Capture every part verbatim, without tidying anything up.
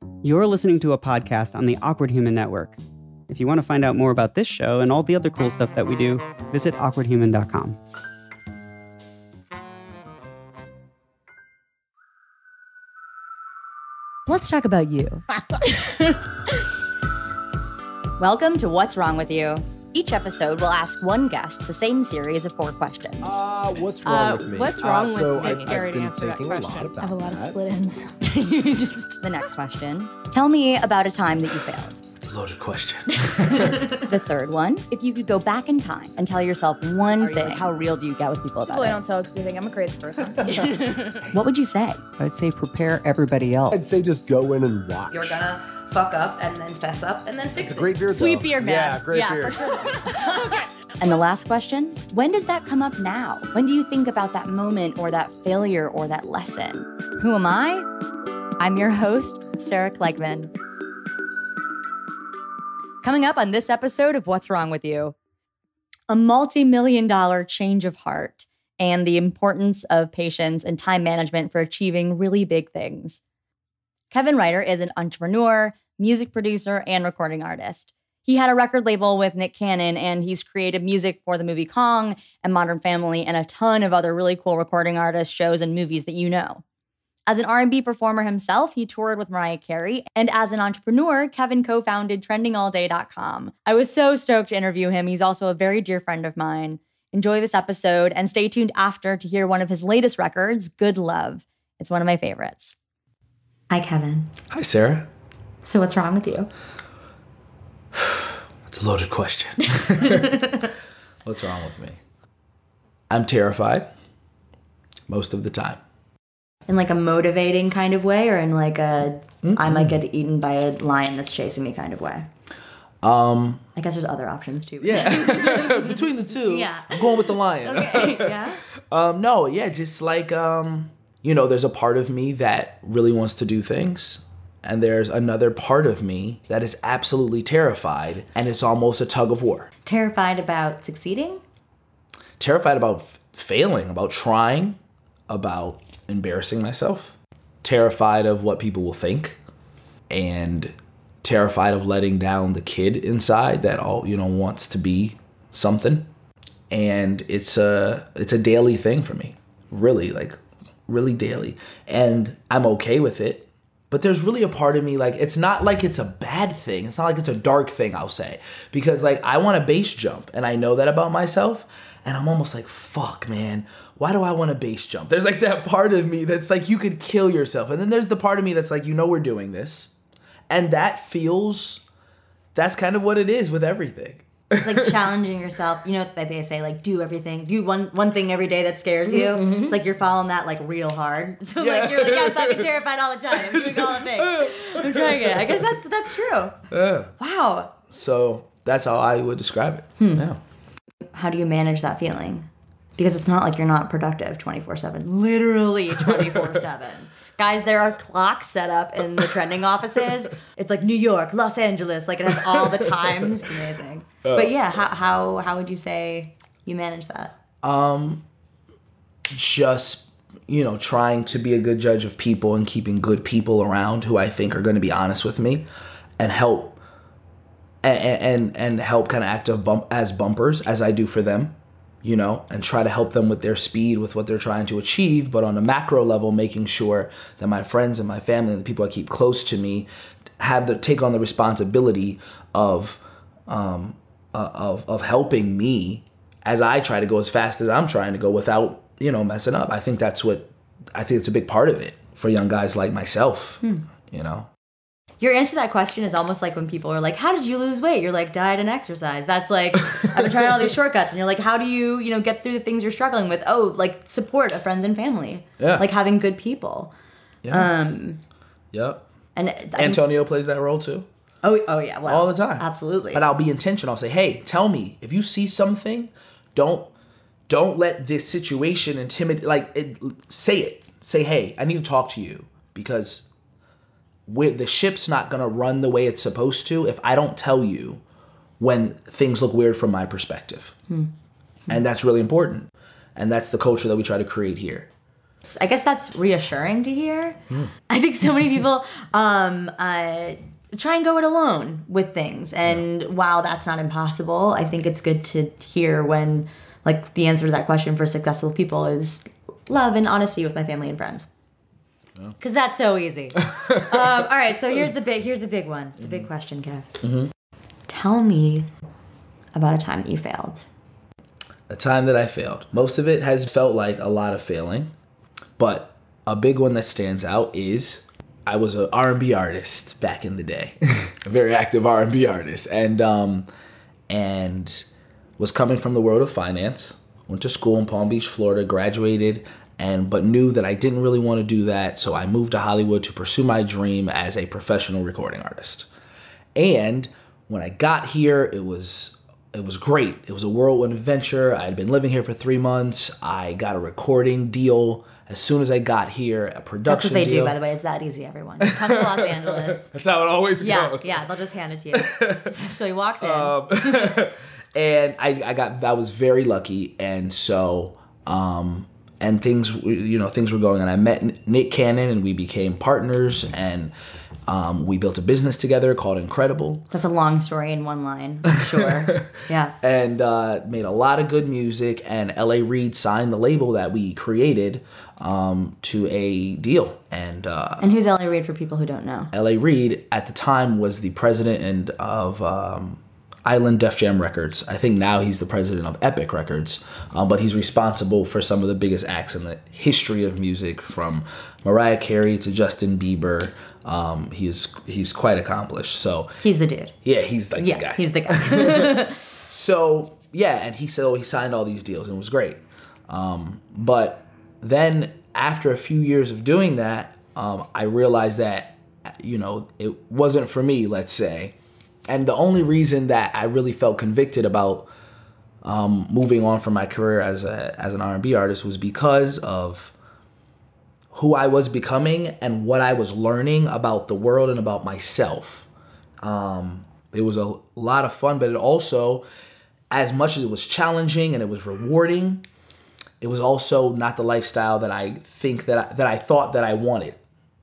You're listening to a podcast on the Awkward Human Network. If you want to find out more about this show and all the other cool stuff that we do, visit awkward human dot com. Let's talk about you. Welcome to What's Wrong With You. Each episode will ask one guest the same series of four questions. Uh, what's wrong Uh, with me? what's wrong uh, with so me? I've, It's scary I've to been answer that thinking a question. lot about I have a lot of that. split ends. Just the next question. Tell me about a time that you failed. It's a loaded question. The third one. If you could go back in time and tell yourself one thing, how real do you get with people about People I it? don't tell because they think I'm a crazy person. What would you say? I'd say prepare everybody else. I'd say just go in and watch. You're gonna fuck up and then fess up and then fix It's a it. great beard, Sweet though. beard, man. Yeah, great Yeah, beard. for And the last question, when does that come up now? When do you think about that moment or that failure or that lesson? Who am I? I'm your host, Sarah Klegman. Coming up on this episode of What's Wrong With You, a multi-million dollar change of heart and the importance of patience and time management for achieving really big things. Kevin Ryder is an entrepreneur, music producer, and recording artist. He had a record label with Nick Cannon, and he's created music for the movie Kong and Modern Family and a ton of other really cool recording artists, shows, and movies that you know. As an R and B performer himself, he toured with Mariah Carey, and as an entrepreneur, Kevin co-founded trending all day dot com. I was so stoked to interview him. He's also a very dear friend of mine. Enjoy this episode, and stay tuned after to hear one of his latest records, Good Love. It's one of my favorites. Hi, Kevin. Hi, Sarah. So what's wrong with you? It's a loaded question. What's wrong with me? I'm terrified most of the time. In like a motivating kind of way, or in like a mm-hmm. I might get eaten by a lion that's chasing me kind of way? Um, I guess there's other options too. Yeah, between the two, Yeah. I'm going with the lion. Okay, yeah. um, no, yeah, just like, um, you know, there's a part of me that really wants to do things. And there's another part of me that is absolutely terrified, and it's almost a tug of war. Terrified about succeeding? Terrified about f- failing, about trying, about embarrassing myself. Terrified of what people will think, and terrified of letting down the kid inside that all, you know, wants to be something. And it's a it's a daily thing for me, really, like really daily. And I'm okay with it. But there's really a part of me, like, it's not like it's a bad thing. It's not like it's a dark thing, I'll say. Because, like, I want to base jump, and I know that about myself. And I'm almost like, fuck, man, why do I want to base jump? There's, like, that part of me that's like, you could kill yourself. And then there's the part of me that's like, you know we're doing this. And that feels, that's kind of what it is with everything. It's like challenging yourself. You know, like they say, like, do everything. Do one one thing every day that scares you. Mm-hmm. It's like you're following that, like, real hard. So, yeah. like, you're like, I'm fucking terrified all the time. I'm doing all the things. I'm trying it. I guess that's that's true. Yeah. Wow. So that's how I would describe it. Hmm. Yeah. How do you manage that feeling? Because it's not like you're not productive twenty-four seven. Literally twenty-four seven. Guys, there are clocks set up in the trending offices. It's like New York, Los Angeles. Like, it has all the times. It's amazing. Uh, but yeah, how, how how would you say you manage that? Um, just, you know, trying to be a good judge of people and keeping good people around who I think are going to be honest with me and help and and, and help kind of act of bump, as bumpers as I do for them. You know, and try to help them with their speed, with what they're trying to achieve, but on a macro level, making sure that my friends and my family and the people I keep close to me have the take on the responsibility of um, uh, of of helping me as I try to go as fast as I'm trying to go without, you know, messing up. I think that's what I think it's a big part of it for young guys like myself. Hmm. You know. Your answer to that question is almost like when people are like, how did you lose weight? You're like, diet and exercise. That's like, I've been trying all these shortcuts. And you're like, how do you, you know, get through the things you're struggling with? Oh, like support of friends and family. Yeah. Like having good people. Yeah. Um, yep. And I Antonio plays that role too. Oh, oh yeah. Well, all the time. Absolutely. But I'll be intentional. I'll say, hey, tell me if you see something, don't, don't let this situation intimidate, like it, say it, say, hey, I need to talk to you because With the ship's not going to run the way it's supposed to if I don't tell you when things look weird from my perspective. Hmm. And that's really important. And that's the culture that we try to create here. I guess that's reassuring to hear. Mm. I think so many people um, uh, try and go it alone with things. And yeah. while that's not impossible, I think it's good to hear when, like, the answer to that question for successful people is love and honesty with my family and friends. Because that's so easy. um, all right, so here's the big here's the big one, the big question, Kev. Mm-hmm. Tell me about a time that you failed. A time that I failed. Most of it has felt like a lot of failing, but a big one that stands out is I was an R and B artist back in the day, a very active R and B artist, and um, and was coming from the world of finance. Went to school in Palm Beach, Florida, graduated. And but knew that I didn't really want to do that, so I moved to Hollywood to pursue my dream as a professional recording artist. And when I got here, it was it was great. It was a whirlwind adventure. I had been living here for three months. I got a recording deal as soon as I got here, a production deal. That's what they deal. do, by the way. It's that easy, everyone. You come to Los Angeles. That's how it always yeah, goes. Yeah, they'll just hand it to you. So he walks in. Um, and I, I got I was very lucky, and so. Um, And things, you know, things were going on. I met Nick Cannon, and we became partners, and um, we built a business together called Incredible. That's a long story in one line, I'm sure. Yeah. And uh, made a lot of good music, and L A Reid signed the label that we created um, to a deal. And uh, and who's L A Reid for people who don't know? L A Reid at the time was the president and of um, Island Def Jam Records. I think now he's the president of Epic Records, um, but he's responsible for some of the biggest acts in the history of music, from Mariah Carey to Justin Bieber. Um, he's he's quite accomplished. So he's the dude. Yeah, he's like yeah, the guy. He's the guy. So yeah, and he so he signed all these deals, and it was great. Um, but then after a few years of doing that, um, I realized that, you know, it wasn't for me, let's say. And the only reason that I really felt convicted about um, moving on from my career as a as an R and B artist was because of who I was becoming and what I was learning about the world and about myself. Um, it was a lot of fun, but it also, as much as it was challenging and it was rewarding, it was also not the lifestyle that I think that I, that I thought that I wanted.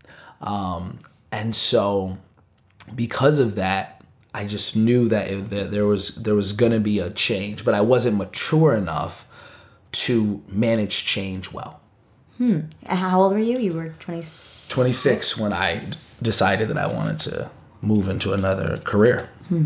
Um, and so because of that, I just knew that, it, that there was there was going to be a change, but I wasn't mature enough to manage change well. Hmm. How old were you? You were twenty-six? twenty-six when I d- decided that I wanted to move into another career. Hmm.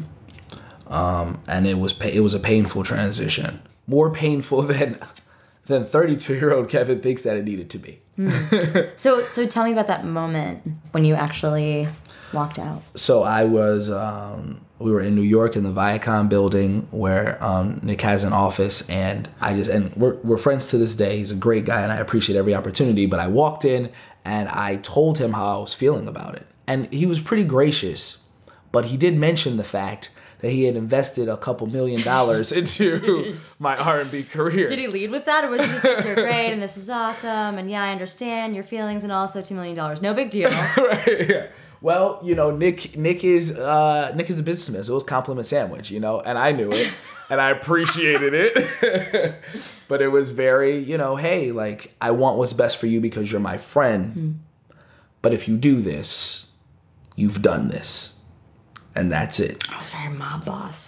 Um, and it was pa- it was a painful transition. More painful than than thirty-two-year-old Kevin thinks that it needed to be. Hmm. so so tell me about that moment when you actually walked out. So I was, um, we were in New York in the Viacom building where um, Nick has an office, and I just, and we're, we're friends to this day. He's a great guy, and I appreciate every opportunity, but I walked in and I told him how I was feeling about it. And he was pretty gracious, but he did mention the fact that he had invested a couple million dollars into my R and B career. Did he lead with that, or was he just like, you're great and this is awesome, and yeah, I understand your feelings, and also two million dollars, no big deal. Right, yeah. Well, you know, Nick Nick is uh, Nick is a businessman, so it was compliment sandwich, you know, and I knew it, and I appreciated it. But it was very, you know, hey, like, I want what's best for you because you're my friend. Mm. But if you do this, you've done this, and that's it. I was very mob boss.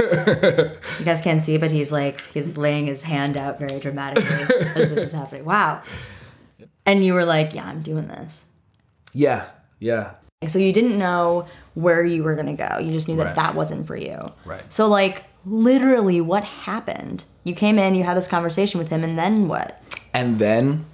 You guys can't see, but he's like he's laying his hand out very dramatically as this is happening. Wow. And you were like, yeah, I'm doing this. Yeah, yeah. So you didn't know where you were going to go. You just knew that Right. that wasn't for you. Right. So, like, literally what happened? You came in, you had this conversation with him, and then what? And then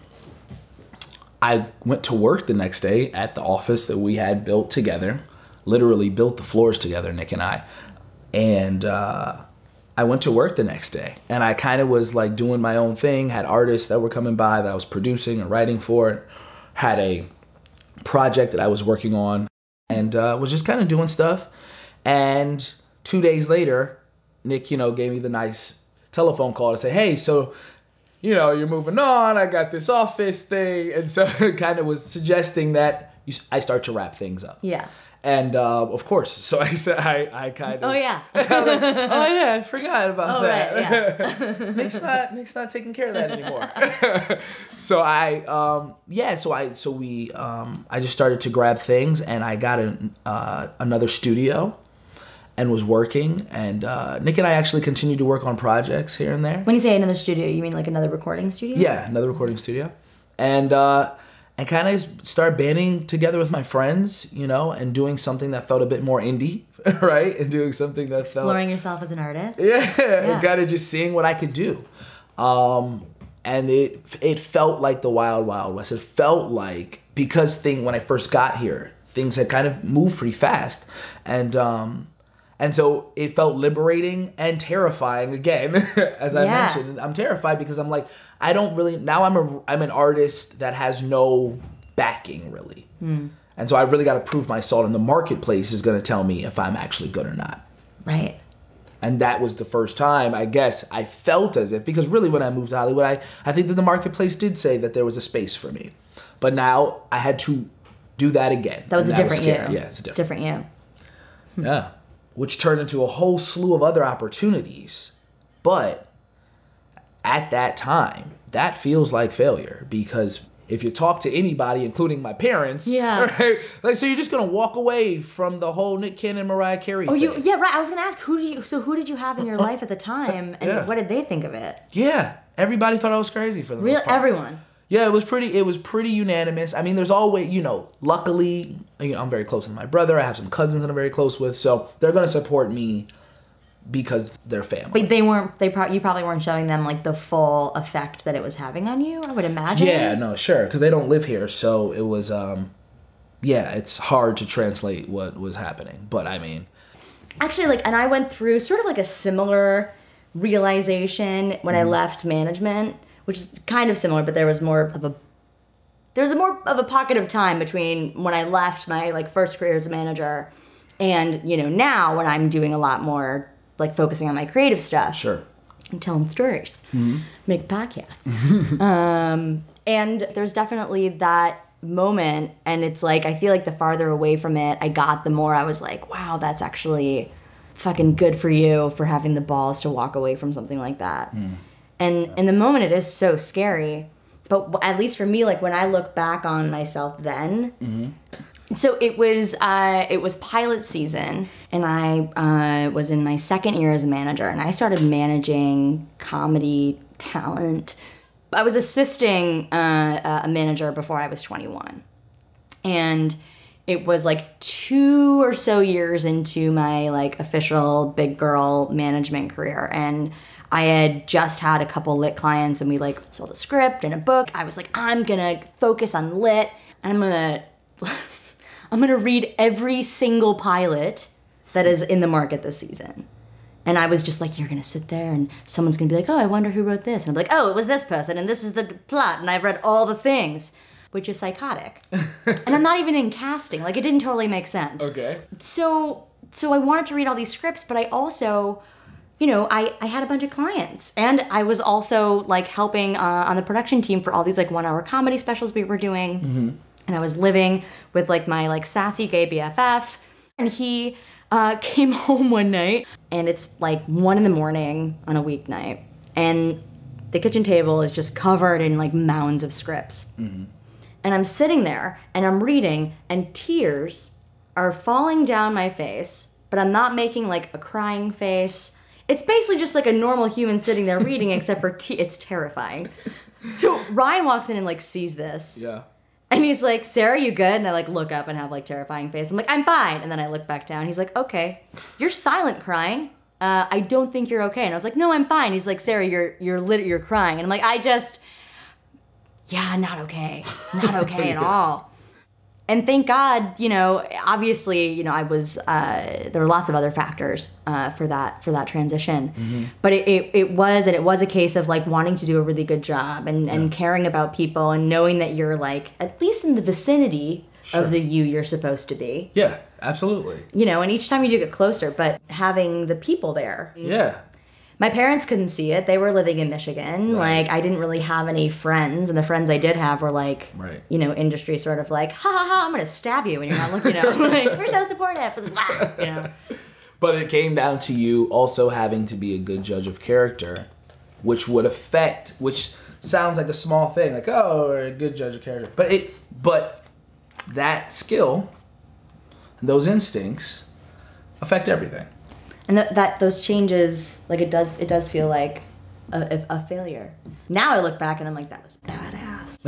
I went to work the next day at the office that we had built together, literally built the floors together, Nick and I. And uh, I went to work the next day, and I kind of was like doing my own thing, had artists that were coming by that I was producing and writing for, had a project that I was working on, and uh, was just kind of doing stuff. And two days later, Nick, you know, gave me the nice telephone call to say, hey, so, you know, you're moving on. I got this office thing. And so it kind of was suggesting that you, I start to wrap things up. Yeah. And uh, of course, so I said, I, I kind of. Oh yeah. oh yeah, I forgot about Oh that. right. Yeah. Nick's not Nick's not taking care of that anymore. so I um yeah so I so we um I just started to grab things, and I got an uh, another studio, and was working, and uh, Nick and I actually continued to work on projects here and there. When you say another studio, you mean like another recording studio? Yeah, another recording studio, and uh, and kind of start banding together with my friends, you know, and doing something that felt a bit more indie, right? And doing something that felt Exploring yourself as an artist. yeah, Yeah. and kind of just seeing what I could do. Um, and it it felt like the wild, wild west. It felt like, because thing when I first got here, things had kind of moved pretty fast. And um, and so it felt liberating and terrifying again, as I Yeah. mentioned. I'm terrified because I'm like, I don't really, now I'm a I'm an artist that has no backing, really. And so I really got to prove my salt, and the marketplace is going to tell me if I'm actually good or not. Right. And that was the first time, I guess, I felt as if, because really when I moved to Hollywood, I, I think that the marketplace did say that there was a space for me. But now I had to do that again. That was and a different you. scary. Yeah, it's a different. Different you. Yeah. Which turned into a whole slew of other opportunities. But at that time, that feels like failure, because if you talk to anybody, including my parents, Yeah. right? Like, so you're just gonna walk away from the whole Nick Cannon, Mariah Carey Oh, thing. you yeah, right. I was gonna ask who do you so who did you have in your life at the time, and Yeah. what did they think of it? Yeah, everybody thought I was crazy for the Real most part. everyone. Yeah, it was pretty. It was pretty unanimous. I mean, there's always, you know, luckily, you know, I'm very close with my brother. I have some cousins that I'm very close with, so they're gonna support me because they're family. But they weren't. They pro- you probably weren't showing them like the full effect that it was having on you. I would imagine. Yeah, no, sure, because they don't live here, so it was. um Yeah, it's hard to translate what was happening, but I mean, Actually, like, and I went through sort of like a similar realization when I left management, which is kind of similar, but there was more of a there was a more of a pocket of time between when I left my like first career as a manager and, you know, now when I'm doing a lot more like focusing on my creative stuff. sure. And telling stories, make podcasts. um, and there's definitely that moment, and it's like I feel like the farther away from it I got, the more I was like, wow, that's actually fucking good for you for having the balls to walk away from something like that. And in the moment it is so scary, but at least for me, like when I look back on myself then, so it was uh, it was pilot season, and I uh, was in my second year as a manager, and I started managing comedy talent. I was assisting uh, a manager before I was twenty-one, and it was like two or so years into my like official big girl management career, and I had just had a couple lit clients, and we like sold a script and a book. I was like, I'm gonna focus on lit, and I'm gonna I'm gonna read every single pilot that is in the market this season. And I was just like, you're gonna sit there and someone's gonna be like, oh, I wonder who wrote this. And I'm like, oh, it was this person, and this is the plot, and I've read all the things, which is psychotic. And I'm not even in casting. Like, it didn't totally make sense. Okay. So so I wanted to read all these scripts, but I also, you know, I, I had a bunch of clients, and I was also like helping uh, on the production team for all these like one hour comedy specials we were doing. Mm-hmm. And I was living with like my like sassy gay B F F, and he uh, came home one night, and it's like one in the morning on a weeknight, and the kitchen table is just covered in like mounds of scripts. Mm-hmm. And I'm sitting there and I'm reading, and tears are falling down my face, but I'm not making like a crying face. It's basically just like a normal human sitting there reading, except for te- it's terrifying. So Ryan walks in and like sees this. Yeah. And he's like, Sarah, you good? And I like look up and have like terrifying face. I'm like, I'm fine. And then I look back down. He's like, okay, you're silent crying. Uh, I don't think you're okay. And I was like, no, I'm fine. He's like, Sarah, you're you're lit- you're crying. And I'm like, I just, yeah, not okay, not okay at all. And thank God, you know, obviously, you know, I was, uh, there were lots of other factors uh, for that, for that transition. Mm-hmm. But it, it, it was, and it was a case of like wanting to do a really good job and, yeah. and caring about people and knowing that you're like, at least in the vicinity sure. of the you you're supposed to be. Yeah, absolutely. You know, and each time you do get closer, but having the people there. Yeah. My parents couldn't see it. They were living in Michigan. Right. Like, I didn't really have any friends, and the friends I did have were like, Right. you know, industry sort of like, ha ha ha, I'm gonna stab you when you're not looking. You know, like, we're so supportive. You know. But it came down to you also having to be a good judge of character, which would affect, which sounds like a small thing, like, oh, we're a good judge of character. But it, but that skill, and those instincts, affect everything. And th- that those changes, like it does, it does feel like a, a, a failure. Now I look back and I'm like, that was badass.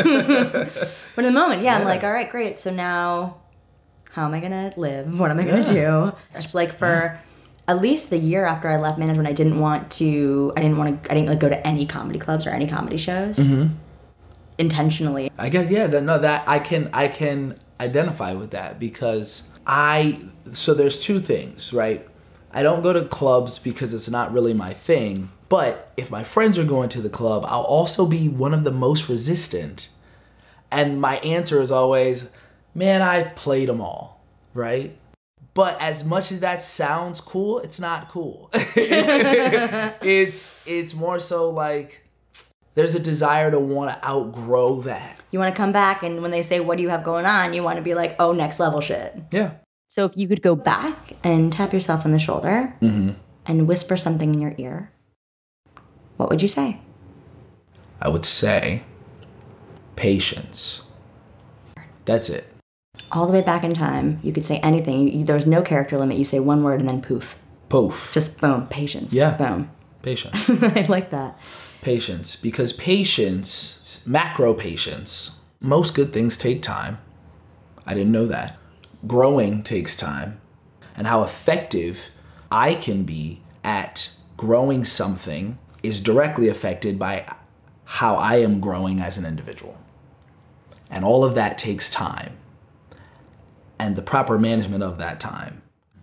But in the moment, yeah, Yeah. I'm like, all right, great. So now, how am I gonna live? What am I gonna do? It's like for at least the year after I left management, I didn't want to. I didn't want to. I didn't like go to any comedy clubs or any comedy shows. Mm-hmm. Intentionally. I guess yeah. That, no, that I can I can identify with that because I. So there's two things, right? I don't go to clubs because it's not really my thing. But if my friends are going to the club, I'll also be one of the most resistant. And my answer is always, man, I've played them all, right? But as much as that sounds cool, it's not cool. it's, it's it's more so like there's a desire to want to outgrow that. You want to come back, and when they say, "What do you have going on?" you want to be like, "Oh, next level shit." Yeah. So if you could go back and tap yourself on the shoulder Mm-hmm. and whisper something in your ear, what would you say? I would say patience. That's it. All the way back in time, you could say anything. You, you, there was no character limit. You say one word and then poof. Poof. Just boom, patience. Yeah. Boom. Patience. I like that. Patience. Because patience, macro patience, most good things take time. I didn't know that. Growing takes time. And how effective I can be at growing something is directly affected by how I am growing as an individual. And all of that takes time. And the proper management of that time.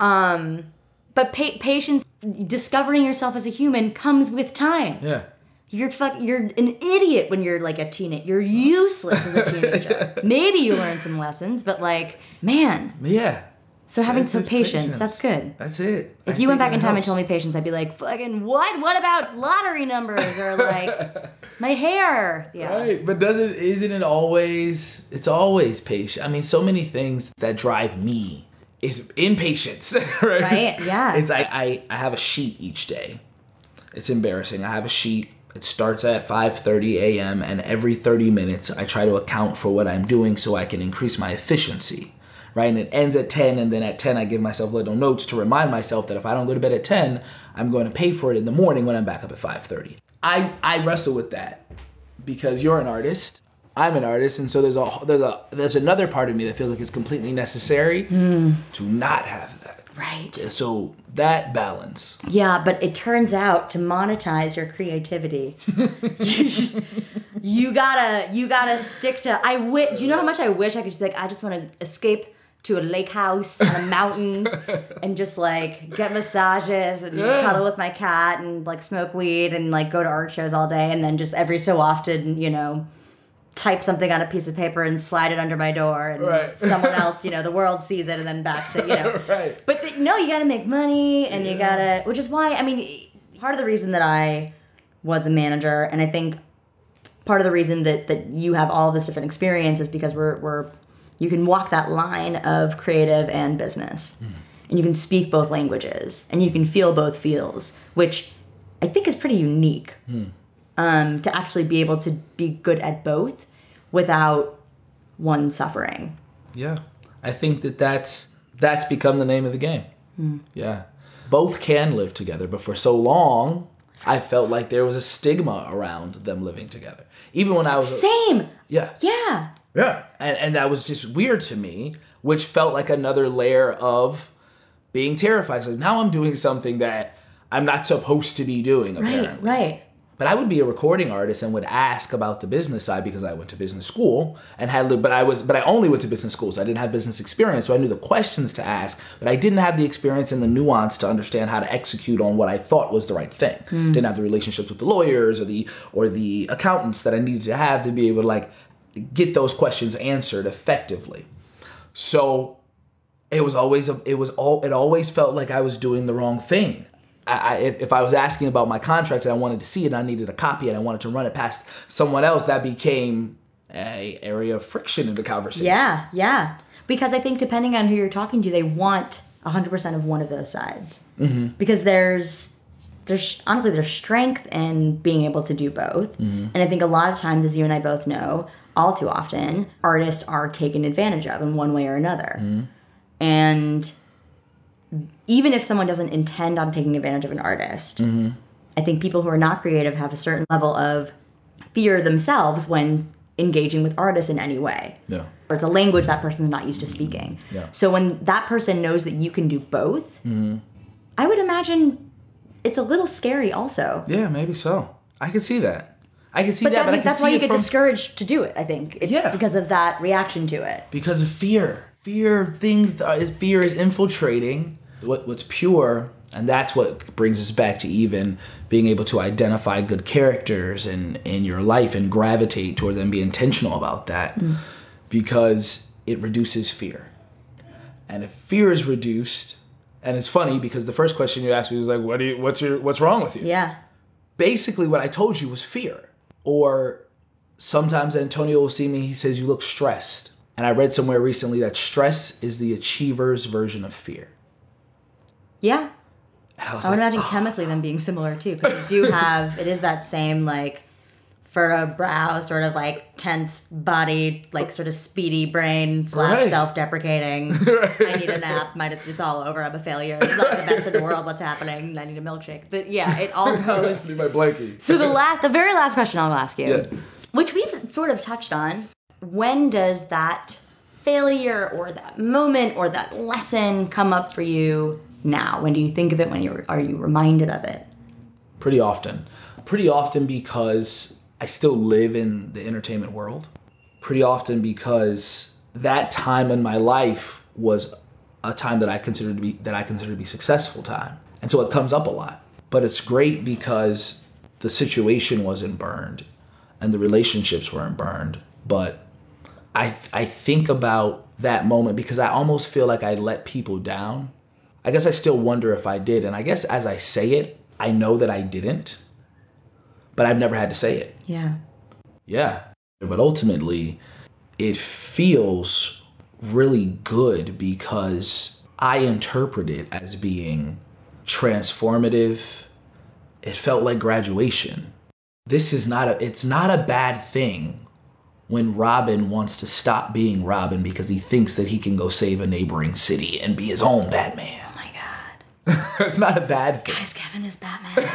Um, but pa- patience, discovering yourself as a human comes with time. Yeah. You're fuck, You're an idiot when you're like a teenager. You're useless as a teenager. Maybe you learn some lessons, but like, man. Yeah. So having That's some just patience, patience. that's good. That's it. If I you went think back in it time and helps. told me patience, I'd be like, fucking what? What about lottery numbers or like my hair? Yeah. Right, but doesn't isn't it always? It's always patient. I mean, so many things that drive me is impatience, right? Right, yeah. It's I, I I have a sheet each day. It's embarrassing. I have a sheet. It starts at five thirty a.m. and every thirty minutes I try to account for what I'm doing so I can increase my efficiency. Right, and it ends at ten, and then at ten I give myself little notes to remind myself that if I don't go to bed at ten, I'm going to pay for it in the morning when I'm back up at five thirty. I, I wrestle with that because you're an artist, I'm an artist, and so there's a there's a there's another part of me that feels like it's completely necessary mm. to not have that. Right. So that balance. Yeah, but it turns out to monetize your creativity, you just you gotta you gotta stick to. I wish. Do you know how much I wish I could just be like, I just want to escape to a lake house on a mountain and just like get massages and Yeah. cuddle with my cat and like smoke weed and like go to art shows all day and then just every so often, you know, type something on a piece of paper and slide it under my door and Right. someone else, you know, the world sees it and then back to, you know. Right. But the, no, you got to make money and you got to, which is why, I mean, part of the reason that I was a manager, and I think part of the reason that, that you have all this different experience is because we're, we're, you can walk that line of creative and business. Mm. And you can speak both languages and you can feel both feels, which I think is pretty unique. Mm. Um, to actually be able to be good at both without one suffering. Yeah, I think that that's that's become the name of the game. Mm. Yeah, both can live together, but for so long, I felt like there was a stigma around them living together. Even when I was same. Yeah. Yeah. Yeah, and and that was just weird to me, which felt like another layer of being terrified. So now I'm doing something that I'm not supposed to be doing. Apparently. Right. Right. But I would be a recording artist and would ask about the business side because I went to business school and had, but I was, but I only went to business school, so I didn't have business experience. So I knew the questions to ask, but I didn't have the experience and the nuance to understand how to execute on what I thought was the right thing. Mm. Didn't have the relationships with the lawyers or the or the accountants that I needed to have to be able to like get those questions answered effectively. So it was always a, it was all it always felt like I was doing the wrong thing. I, I, if, if I was asking about my contracts and I wanted to see it and I needed a copy and I wanted to run it past someone else, that became a area of friction in the conversation. Yeah, yeah. Because I think depending on who you're talking to, they want one hundred percent of one of those sides. Mm-hmm. Because there's, there's honestly, there's strength in being able to do both. Mm-hmm. And I think a lot of times, as you and I both know, all too often, artists are taken advantage of in one way or another. Mm-hmm. And even if someone doesn't intend on taking advantage of an artist, mm-hmm. I think people who are not creative have a certain level of fear themselves when engaging with artists in any way. Yeah. Or it's a language that person's not used to speaking. Yeah. So when that person knows that you can do both, mm-hmm. I would imagine it's a little scary also. Yeah, maybe so. I can see that. I can see but that, that, but I can that's see why you it get from... discouraged to do it, I think. It's Yeah. because of that reaction to it. Because of fear. Fear of things, that is, fear is infiltrating what, what's pure, and that's what brings us back to even being able to identify good characters in, in your life and gravitate toward them, be intentional about that, mm. because it reduces fear. And if fear is reduced, and it's funny because the first question you asked me was like, "What do you? What's your? What's wrong with you?" Yeah. Basically, what I told you was fear. Or sometimes Antonio will see me. He says, "You look stressed." And I read somewhere recently that stress is the achiever's version of fear. Yeah. And I was I would like, imagine oh. chemically them being similar too, because you do have, it is that same like furrowed brow, sort of like tense body, like sort of speedy brain slash Right. self-deprecating. Right. I need a nap. Might it's all over. I'm a failure. I'm not the best in the world. What's happening? I need a milkshake. But yeah, it all goes. I need my blankie. So the last, the very last question I'll ask you, Yeah. which we've sort of touched on, when does that failure or that moment or that lesson come up for you now? When do you think of it? When you are you reminded of it? Pretty often. Pretty often because I still live in the entertainment world. Pretty often because that time in my life was a time that I considered to be that I consider to be successful time. And so it comes up a lot. But it's great because the situation wasn't burned and the relationships weren't burned. But I I think about that moment because I almost feel like I let people down. I guess I still wonder if I did. And I guess as I say it, I know that I didn't. But I've never had to say it. Yeah. Yeah. But ultimately, it feels really good because I interpret it as being transformative. It felt like graduation. This is not a, it's not a bad thing when Robin wants to stop being Robin because he thinks that he can go save a neighboring city and be his own Batman. Oh my God. It's not a bad thing. Guys, Kevin is Batman.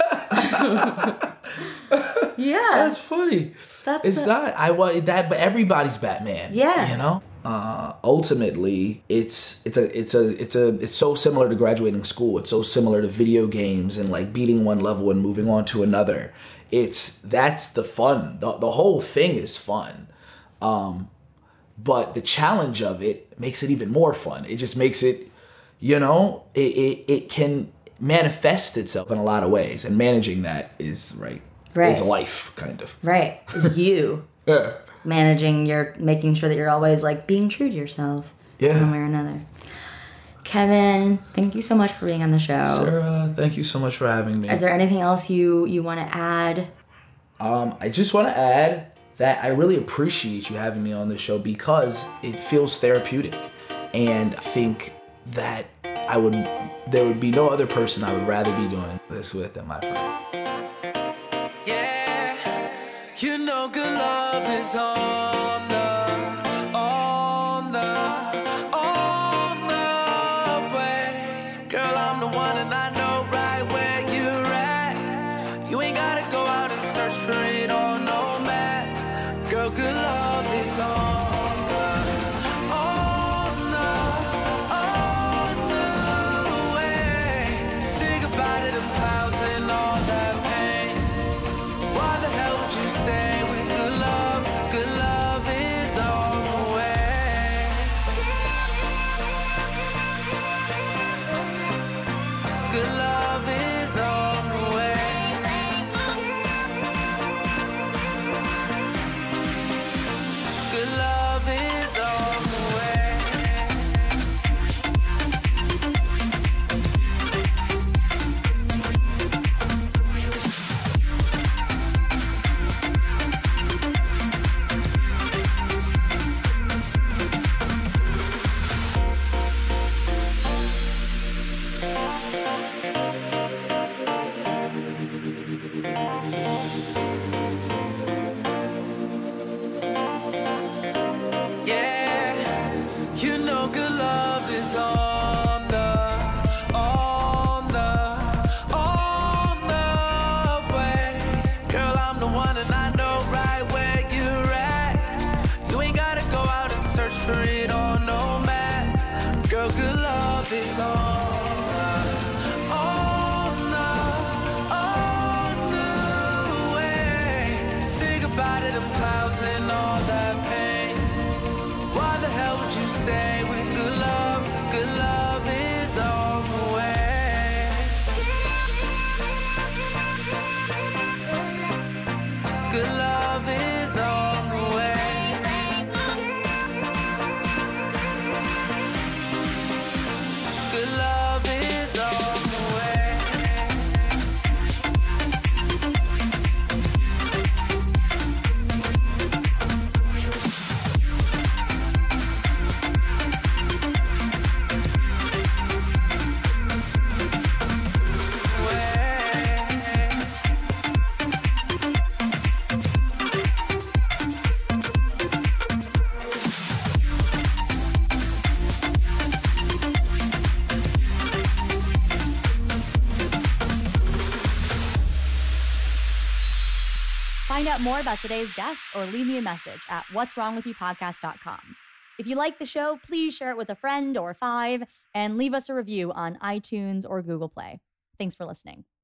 Yeah. That's funny. That's it's a- not I want that, but everybody's Batman. Yeah. You know. Uh, ultimately, it's it's a it's a it's a it's so similar to graduating school. It's so similar to video games and like beating one level and moving on to another. It's that's the fun. The the whole thing is fun. Um, but the challenge of it makes it even more fun. It just makes it, you know, it it, it can manifest itself in a lot of ways, and managing that is right. Right. Is life, kind of. Right. It's you. Yeah. Managing your, making sure that you're always like being true to yourself. Yeah. One way or another. Kevin, thank you so much for being on the show. Sarah, thank you so much for having me. Is there anything else you, you want to add? Um, I just want to add that I really appreciate you having me on this show because it feels therapeutic. And I think that I would, there would be no other person I would rather be doing this with than my friend. You know good love is on the, on the, on the way. Girl, I'm the one and I know right where you're at. You ain't gotta go out and search for it on no map. Girl, good love is on the, on the, on the way. Say goodbye to them clouds and all that pain. Why the hell would you stay when good love, good love is is on the, on the, on the way. Girl, I'm the one and I know right where you're at. You ain't gotta go out and search for it on no map. Girl, good love is on. The clouds and all that pain. Why the hell would you stay when good love, good love is on the way? Good love is on the way. Good love is on the way. Find out more about today's guest or leave me a message at what's wrong with you podcast dot com. If you like the show, please share it with a friend or five and leave us a review on iTunes or Google Play. Thanks for listening.